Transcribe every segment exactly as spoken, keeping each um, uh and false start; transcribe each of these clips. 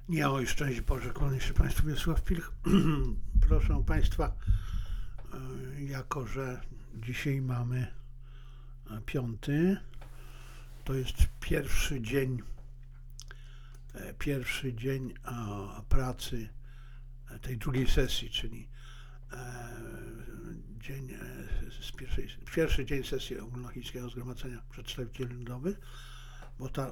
Miało i szczęść Boże, kłaniam się Państwu, Wiesław Pilch. Proszę Państwa, jako że dzisiaj mamy piąty, to jest pierwszy dzień, pierwszy dzień pracy tej drugiej sesji, czyli dzień z pierwszej, pierwszy dzień sesji Ogólnochińskiego Zgromadzenia Przedstawicieli Ludowych, bo ta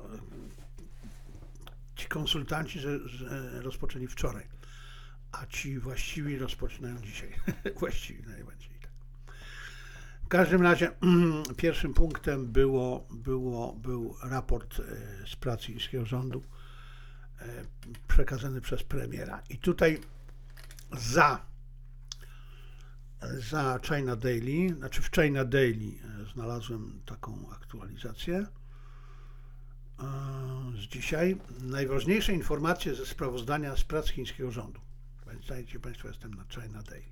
ci konsultanci że, że rozpoczęli wczoraj, a ci właściwi rozpoczynają dzisiaj. Właściwi najbardziej tak. W każdym razie pierwszym punktem było, było, był raport z pracy chińskiego rządu przekazany przez premiera. I tutaj za, za China Daily, znaczy w China Daily znalazłem taką aktualizację z dzisiaj. Najważniejsze informacje ze sprawozdania z prac chińskiego rządu. Pamiętajcie Państwo, jestem na China Daily.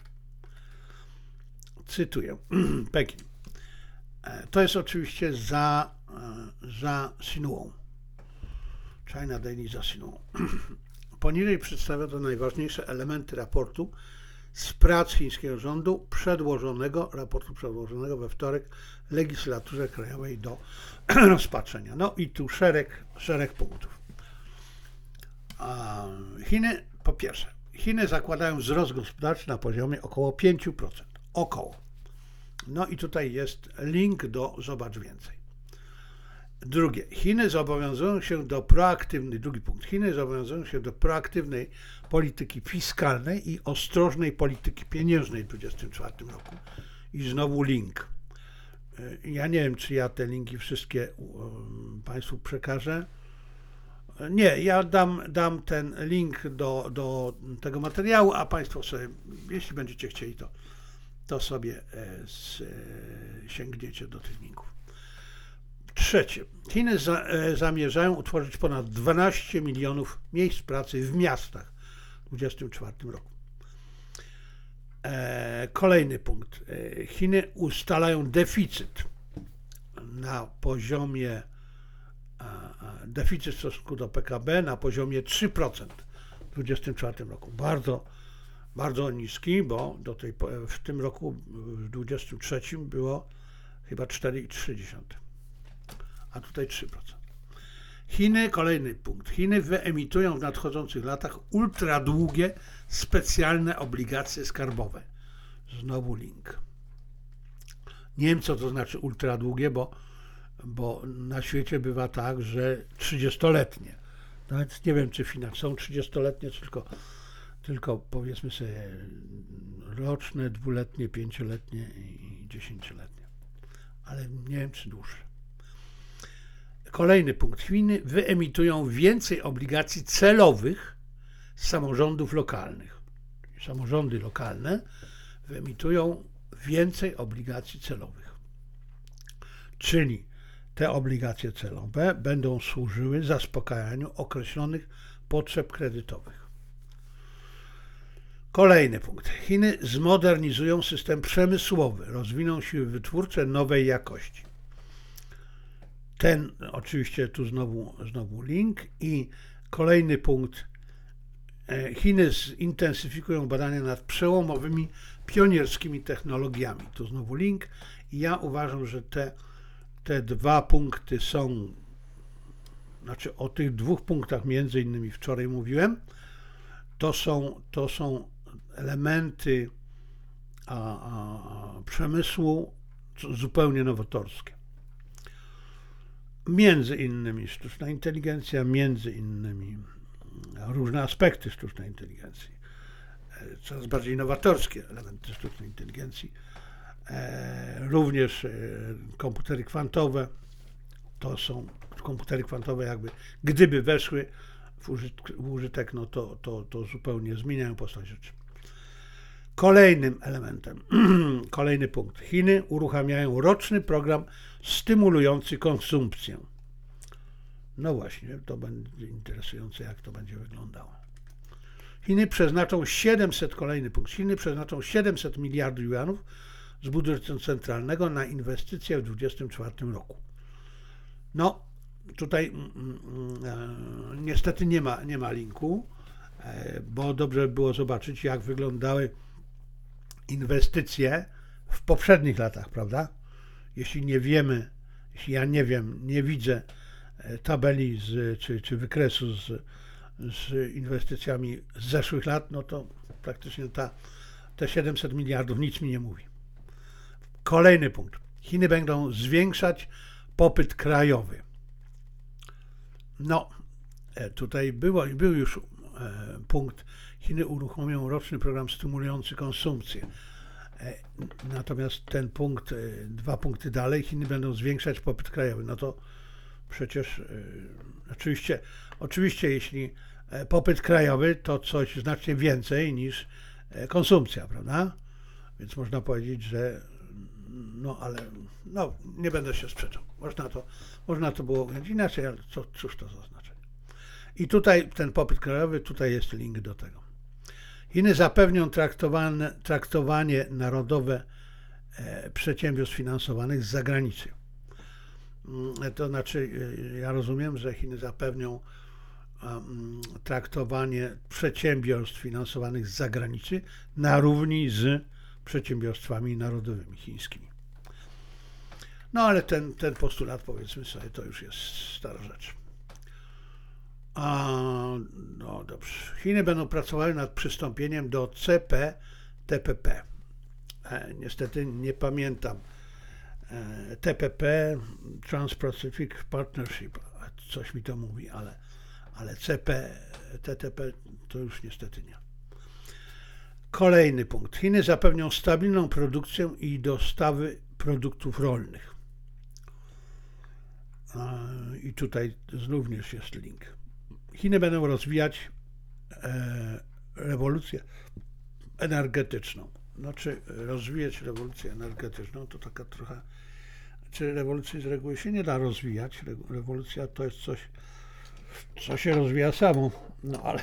Cytuję. Pekin. To jest oczywiście za, za Sinuą. China Daily za Sinuą. Poniżej przedstawiono najważniejsze elementy raportu z prac chińskiego rządu przedłożonego, raportu przedłożonego we wtorek legislaturze krajowej do rozpatrzenia. No i tu szereg, szereg punktów. Chiny, po pierwsze, Chiny zakładają wzrost gospodarczy na poziomie około pięć procent. Około. No i tutaj jest link do zobacz więcej. Drugie, Chiny zobowiązują się do proaktywnej, drugi punkt, Chiny zobowiązują się do proaktywnej polityki fiskalnej i ostrożnej polityki pieniężnej w dwudziestym czwartym roku. I znowu link. Ja nie wiem, czy ja te linki wszystkie Państwu przekażę. Nie, ja dam, dam ten link do, do tego materiału, a Państwo sobie, jeśli będziecie chcieli, to, to sobie z, sięgniecie do tych linków. Trzecie, Chiny za, zamierzają utworzyć ponad dwanaście milionów miejsc pracy w miastach w dwudziestym czwartym roku. E, kolejny punkt. Chiny ustalają deficyt na poziomie, a, a, deficyt w stosunku do P K B na poziomie trzy procent w dwudziestym czwartym roku. Bardzo, bardzo niski, bo do tej, w tym roku, w dwudziestym trzecim było chyba cztery przecinek trzy procent. A tutaj trzy procent. Chiny, kolejny punkt. Chiny wyemitują w nadchodzących latach ultradługie, specjalne obligacje skarbowe. Znowu link. Nie wiem, co to znaczy ultradługie, bo, bo na świecie bywa tak, że trzydziestoletnie. Nawet nie wiem, czy w Chinach są trzydziestoletnie, czy tylko, tylko powiedzmy sobie roczne, dwuletnie, pięcioletnie i dziesięcioletnie. Ale nie wiem, czy dłuższe. Kolejny punkt. Chiny wyemitują więcej obligacji celowych z samorządów lokalnych. Samorządy lokalne wyemitują więcej obligacji celowych. Czyli te obligacje celowe będą służyły zaspokajaniu określonych potrzeb kredytowych. Kolejny punkt. Chiny zmodernizują system przemysłowy, rozwiną siły wytwórcze nowej jakości. Ten, oczywiście tu znowu, znowu link. I kolejny punkt. Chiny zintensyfikują badania nad przełomowymi, pionierskimi technologiami. Tu znowu link. I ja uważam, że te, te dwa punkty są, znaczy o tych dwóch punktach między innymi wczoraj mówiłem, to są, to są elementy a, a, przemysłu zupełnie nowatorskie. Między innymi sztuczna inteligencja, między innymi różne aspekty sztucznej inteligencji, coraz bardziej nowatorskie elementy sztucznej inteligencji, również komputery kwantowe, to są komputery kwantowe jakby, gdyby weszły w użytek, w użytek no to, to, to zupełnie zmieniają postać rzeczy. Kolejnym elementem, kolejny punkt. Chiny uruchamiają roczny program stymulujący konsumpcję. No właśnie, to będzie interesujące, jak to będzie wyglądało. Chiny przeznaczą siedemset, kolejny punkt, Chiny przeznaczą siedemset miliardów juanów z budżetu centralnego na inwestycje w dwudziestym czwartym roku. No, tutaj niestety nie ma, nie ma linku, bo dobrze by było zobaczyć, jak wyglądały inwestycje w poprzednich latach, prawda? Jeśli nie wiemy, jeśli ja nie wiem, nie widzę tabeli z, czy, czy wykresu z, z inwestycjami z zeszłych lat, no to praktycznie ta, te siedemset miliardów nic mi nie mówi. Kolejny punkt. Chiny będą zwiększać popyt krajowy. No, tutaj było, był już punkt. Chiny uruchomią roczny program stymulujący konsumpcję. Natomiast ten punkt, dwa punkty dalej, Chiny będą zwiększać popyt krajowy. No to przecież oczywiście, oczywiście jeśli popyt krajowy to coś znacznie więcej niż konsumpcja, prawda? Więc można powiedzieć, że no ale no, nie będę się sprzeczał. Można to, można to było ująć inaczej, ale co, cóż to za znaczenie. I tutaj ten popyt krajowy, tutaj jest link do tego. Chiny zapewnią traktowane, traktowanie narodowe e, przedsiębiorstw finansowanych z zagranicy. To znaczy, ja rozumiem, że Chiny zapewnią um, traktowanie przedsiębiorstw finansowanych z zagranicy na równi z przedsiębiorstwami narodowymi chińskimi. No ale ten, ten postulat, powiedzmy sobie, to już jest stara rzecz. A, no dobrze. Chiny będą pracowały nad przystąpieniem do C P T P P. E, niestety nie pamiętam. E, T P P, Trans-Pacific Partnership, coś mi to mówi, ale, ale C P T T P to już niestety nie. Kolejny punkt. Chiny zapewnią stabilną produkcję i dostawy produktów rolnych. I tutaj również jest link. Chiny będą rozwijać e, rewolucję energetyczną. Znaczy rozwijać rewolucję energetyczną to taka trochę, czy rewolucji z reguły się nie da rozwijać. Rewolucja to jest coś, co się rozwija samo. No ale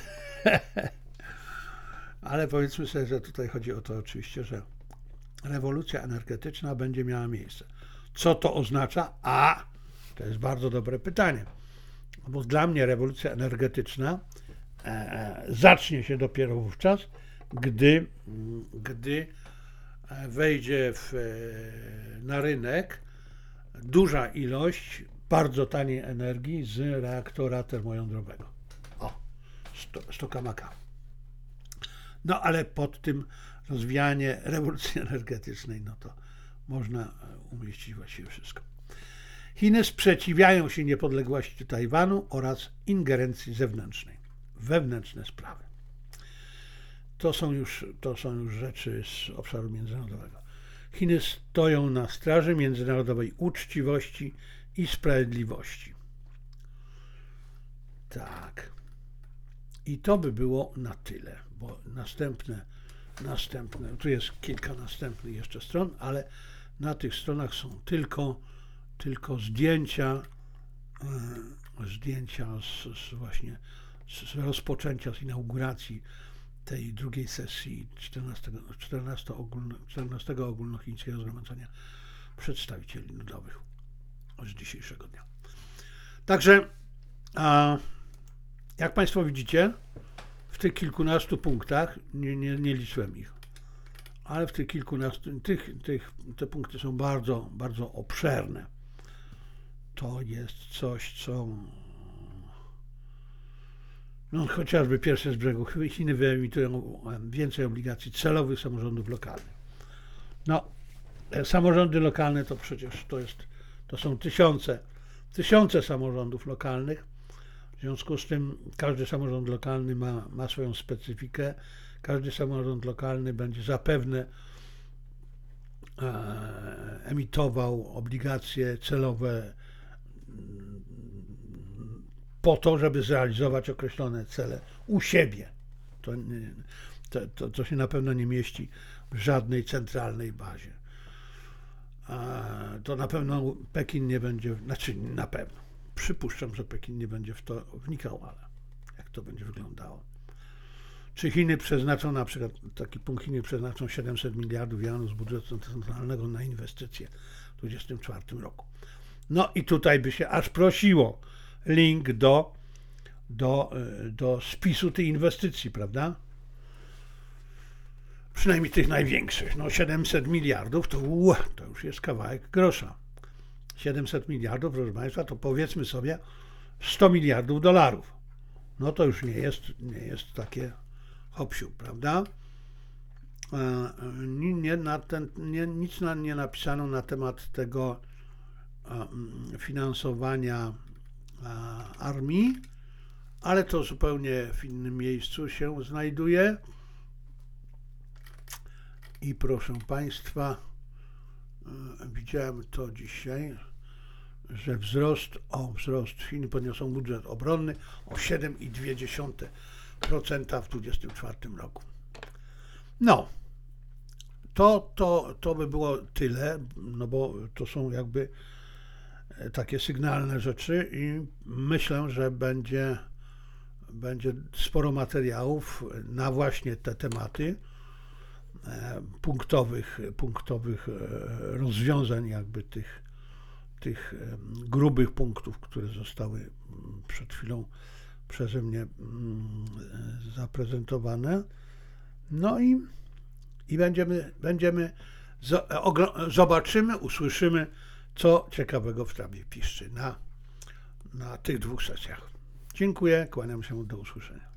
ale powiedzmy sobie, że tutaj chodzi o to oczywiście, że rewolucja energetyczna będzie miała miejsce. Co to oznacza? A, to jest bardzo dobre pytanie. Bo dla mnie rewolucja energetyczna e, zacznie się dopiero wówczas, gdy, gdy wejdzie w, na rynek duża ilość bardzo taniej energii z reaktora termojądrowego. O, z tokamaka. No ale pod tym rozwijanie rewolucji energetycznej, no to można umieścić właściwie wszystko. Chiny sprzeciwiają się niepodległości Tajwanu oraz ingerencji zewnętrznej, wewnętrzne sprawy. To są już, to są już rzeczy z obszaru międzynarodowego. Chiny stoją na straży międzynarodowej uczciwości i sprawiedliwości. Tak. I to by było na tyle, bo następne, następne, tu jest kilka następnych jeszcze stron, ale na tych stronach są tylko, tylko zdjęcia, e, zdjęcia z, z właśnie z rozpoczęcia, z inauguracji tej drugiej sesji czternastego, czternastego, ogólno, czternastego ogólnochińskiego zgromadzenia przedstawicieli ludowych z dzisiejszego dnia. Także a, jak Państwo widzicie, w tych kilkunastu punktach, nie, nie, nie liczyłem ich, ale w tych kilkunastu, tych, tych, te punkty są bardzo, bardzo obszerne. To jest coś, co no, chociażby pierwsze z brzegu. Chiny wyemitują więcej obligacji celowych samorządów lokalnych. No, samorządy lokalne to przecież to jest, to są tysiące, tysiące samorządów lokalnych. W związku z tym każdy samorząd lokalny ma, ma swoją specyfikę. Każdy samorząd lokalny będzie zapewne e, emitował obligacje celowe po to, żeby zrealizować określone cele u siebie. To, to, to, to się na pewno nie mieści w żadnej centralnej bazie. A to na pewno Pekin nie będzie, znaczy na pewno, przypuszczam, że Pekin nie będzie w to wnikał, ale jak to będzie wyglądało. Czy Chiny przeznaczą na przykład, taki punkt, Chiny przeznaczą siedemset miliardów janów z budżetu centralnego na inwestycje w dwudziestym czwartym roku. No i tutaj by się aż prosiło link do, do, do spisu tych inwestycji, prawda? Przynajmniej tych największych. No siedemset miliardów to, uu, to już jest kawałek grosza. siedemset miliardów, proszę Państwa, to powiedzmy sobie sto miliardów dolarów. No to już nie jest, nie jest takie hop-siup, prawda? Nie, na ten, nie, nic na, nie napisano na temat tego finansowania armii, ale to zupełnie w innym miejscu się znajduje. I proszę Państwa, widziałem to dzisiaj, że wzrost, o wzrost Chiny podniosą budżet obronny o siedem przecinek dwa procent w dwa tysiące dwudziestym czwartym roku. No, to, to, to by było tyle, no bo to są jakby takie sygnalne rzeczy i myślę, że będzie, będzie sporo materiałów na właśnie te tematy, punktowych, punktowych rozwiązań jakby tych, tych grubych punktów, które zostały przed chwilą przeze mnie zaprezentowane. No i, i będziemy, będziemy zobaczymy, usłyszymy, co ciekawego w sprawie piszczy na, na tych dwóch sesjach. Dziękuję, kłaniam się, do usłyszenia.